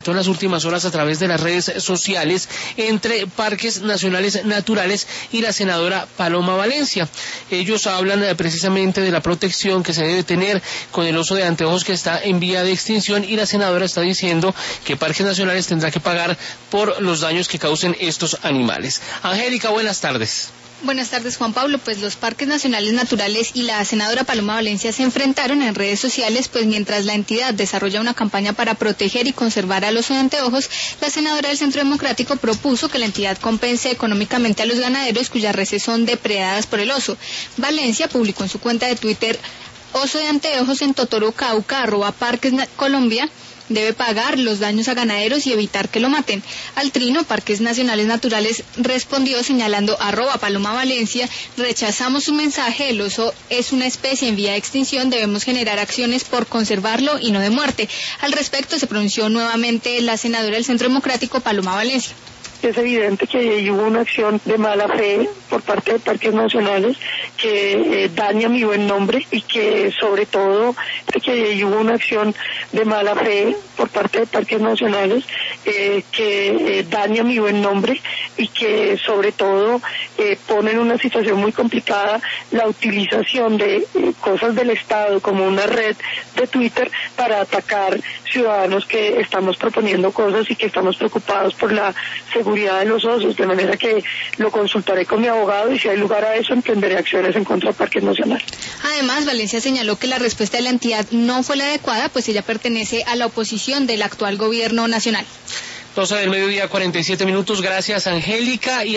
en las últimas horas a través de las redes sociales entre Parques Nacionales Naturales y la senadora Paloma Valencia. Ellos hablan precisamente de la protección que se debe tener con el oso de anteojos que está en vía de extinción, y la senadora está diciendo que Parques Nacionales tendrá que pagar por los daños que causen estos animales. Angélica, buenas tardes. Buenas tardes, Juan Pablo. Pues los Parques Nacionales Naturales y la senadora Paloma Valencia se enfrentaron en redes sociales, pues mientras la entidad desarrolla una campaña para proteger y conservar al oso de anteojos, la senadora del Centro Democrático propuso que la entidad compense económicamente a los ganaderos cuyas reses son depredadas por el oso. Valencia publicó en su cuenta de Twitter: oso de anteojos en Totoro, Cauca, @Parques Colombia, debe pagar los daños a ganaderos y evitar que lo maten. Al trino, Parques Nacionales Naturales respondió señalando @Paloma Valencia: rechazamos su mensaje, el oso es una especie en vía de extinción, debemos generar acciones por conservarlo y no de muerte. Al respecto se pronunció nuevamente la senadora del Centro Democrático, Paloma Valencia. Es evidente que ahí hubo una acción de mala fe por parte de Parques Nacionales que daña mi buen nombre, y que sobre todo que ahí hubo una acción de mala fe por parte de Parques Nacionales que daña mi buen nombre, y que sobre todo pone en una situación muy complicada la utilización de cosas del Estado como una red de Twitter para atacar ciudadanos que estamos proponiendo cosas y que estamos preocupados por la seguridad de los osos, de manera que lo consultaré con mi abogado y si hay lugar a eso emprenderé acciones en contra de Parques Nacionales. Además, Valencia señaló que la respuesta de la entidad no fue la adecuada, pues ella pertenece a la oposición del actual gobierno nacional. 12 del mediodía, 47 minutos. Gracias, Angélica.